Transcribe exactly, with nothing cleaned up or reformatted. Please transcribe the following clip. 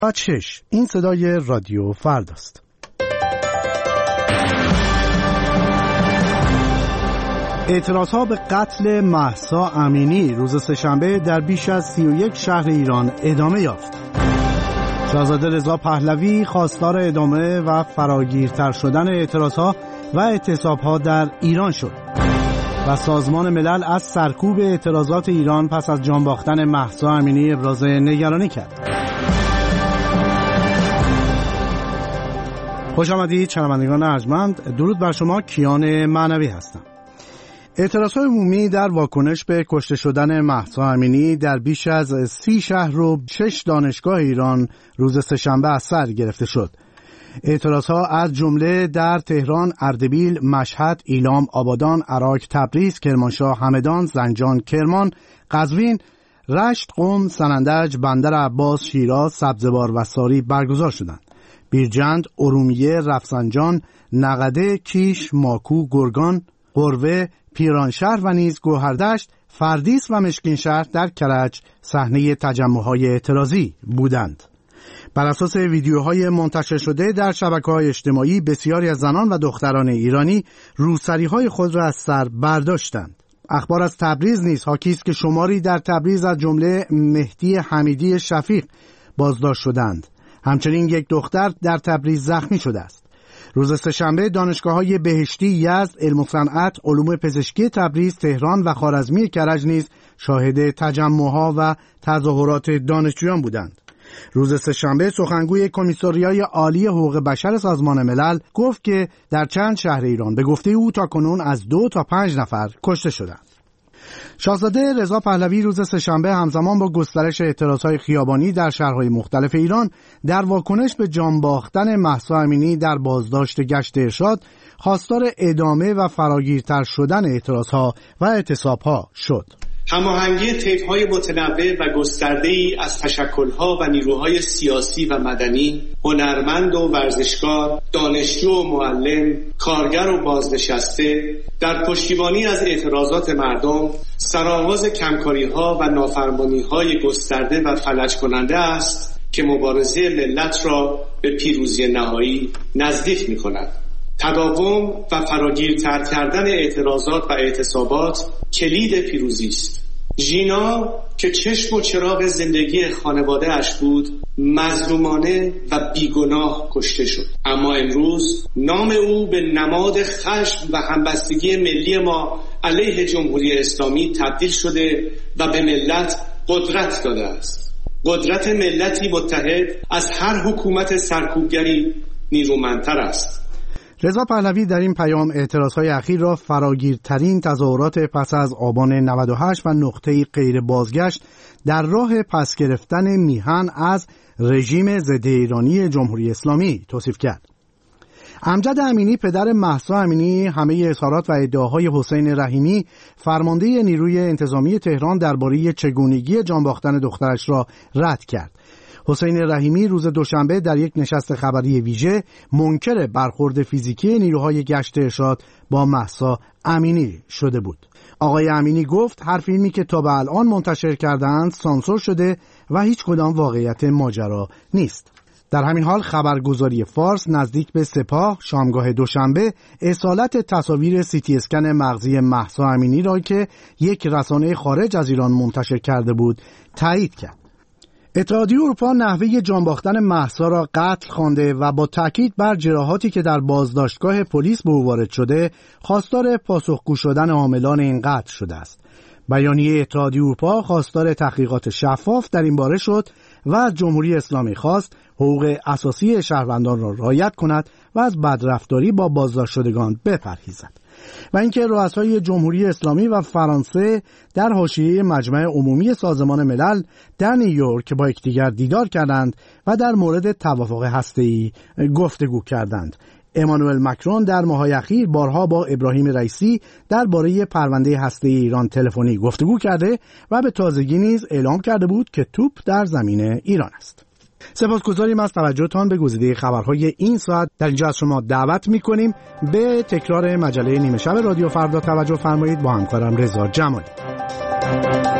شش. این صدای رادیو فرداست. اعتراضها به قتل مهسا امینی روز سه‌شنبه در بیش از سی و یک شهر ایران ادامه یافت. شاهزاده رضا پهلوی خواستار ادامه و فراگیرتر شدن اعتراضها و اعتصابها در ایران شد و سازمان ملل از سرکوب اعتراضات ایران پس از جان باختن مهسا امینی ابراز نگرانی کرد. خوش آمدید شنوندگان ارجمند، درود بر شما. کیان معنوی هستم. اعتراضهای عمومی در واکنش به کشته شدن مهسا امینی در بیش از سی شهر و شش دانشگاه ایران روز سه‌شنبه از سر گرفته شد. اعتراضها از جمله در تهران، اردبیل، مشهد، ایلام، آبادان، عراق، تبریز، کرمانشاه، همدان، زنجان، کرمان، قزوین، رشت، قم، سنندج، بندر عباس، شیراز، سبزوار و ساری برگزار شدند. بیرجند، ارومیه، رفسنجان، نقده، کیش، ماکو، گرگان، قروه، پیرانشهر و نیز گوهردشت، فردیس و مشکینشهر در کرج صحنه تجمع‌های اعتراضی بودند. بر اساس ویدیوهای منتشر شده در شبکه‌های اجتماعی، بسیاری از زنان و دختران ایرانی روسری‌های خود را از سر برداشتند. اخبار از تبریز نیز حاکی است که شماری در تبریز از جمله مهدی حمیدی شفیق بازداشت شدند. همچنین یک دختر در تبریز زخمی شده است. روز سه‌شنبه دانشگاه‌های بهشتی، یزد، علم و صنعت، علوم پزشکی تبریز، تهران و خوارزمی کرج نیز شاهد تجمع‌ها و تظاهرات دانشجویان بودند. روز سه‌شنبه سخنگوی کمیساریای عالی حقوق بشر سازمان ملل گفت که در چند شهر ایران به گفته او تاکنون از دو تا پنج نفر کشته شدند. شاهزاده رضا پهلوی روز سه‌شنبه همزمان با گسترش اعتراضهای خیابانی در شهرهای مختلف ایران در واکنش به جان باختن مهسا امینی در بازداشت گشت ارشاد خواستار ادامه و فراگیرتر شدن اعتراضها و اعتصابها شد. هماهنگی طیف‌های متنوع و گسترده‌ای از تشکل‌ها و نیروهای سیاسی و مدنی، هنرمند و ورزشکار، دانشجو و معلم، کارگر و بازنشسته در پشتیبانی از اعتراضات مردم سرآغاز کمکاری‌ها و نافرمانی‌های گسترده و فلج کننده است که مبارزه ملت را به پیروزی نهایی نزدیک می‌کند. تداوم و فراگیرتر کردن اعتراضات و اعتصابات کلید پیروزی است. ژینا که چشم و چراغ زندگی خانواده اش بود، مظلومانه و بیگناه کشته شد. اما امروز نام او به نماد خشم و همبستگی ملی ما علیه جمهوری اسلامی تبدیل شده و به ملت قدرت داده است. قدرت ملتی متحد از هر حکومت سرکوبگری نیرومندتر است. رضا پهلوی در این پیام اعتراضهای اخیر را فراگیرترین تظاهرات پس از آبان نود و هشت و نقطه‌ای غیر بازگشت در راه پس گرفتن میهن از رژیم ضد ایرانی جمهوری اسلامی توصیف کرد. امجد امینی پدر مهسا امینی همه اظهارات و ادعاهای حسین رحیمی فرمانده نیروی انتظامی تهران درباره چگونگی جان باختن دخترش را رد کرد. حسین رحیمی روز دوشنبه در یک نشست خبری ویژه منکر برخورد فیزیکی نیروهای گشت ارشاد با مهسا امینی شده بود. آقای امینی گفت هر فیلمی که تا به الان منتشر کردند سانسور شده و هیچ کدام واقعیت ماجرا نیست. در همین حال خبرگزاری فارس نزدیک به سپاه شامگاه دوشنبه اصالت تصاویر سی تی اسکن مغزی مهسا امینی را که یک رسانه خارج از ایران منتشر کرده بود تایید کرد. اتحادیه اروپا نحوه جان باختن مهسا را قتل خوانده و با تاکید بر جراحاتی که در بازداشتگاه پلیس به او وارد شده خواستار پاسخگو شدن عاملان این قتل شده است. بیانیه اتحادیه اروپا خواستار تحقیقات شفاف در این باره شد و از جمهوری اسلامی خواست حقوق اساسی شهروندان را رعایت کند و از بدرفتاری با بازداشت شدگان بپرهیزد. و اینکه رؤسای جمهوری اسلامی و فرانسه در حاشیه مجمع عمومی سازمان ملل در نیویورک با یکدیگر دیدار کردند و در مورد توافق هسته‌ای گفتگو کردند. امانوئل مکرون در ماه‌های اخیر بارها با ابراهیم رئیسی درباره پرونده هسته‌ای ایران تلفنی گفتگو کرده و به تازگی نیز اعلام کرده بود که توپ در زمین ایران است. سپاسگزاریم از توجهتان به گزیده خبرهای این ساعت. در اینجا از شما دعوت می‌کنیم به تکرار مجله نیمه شب رادیو فردا توجه فرمایید با همکارم رضا جمالی.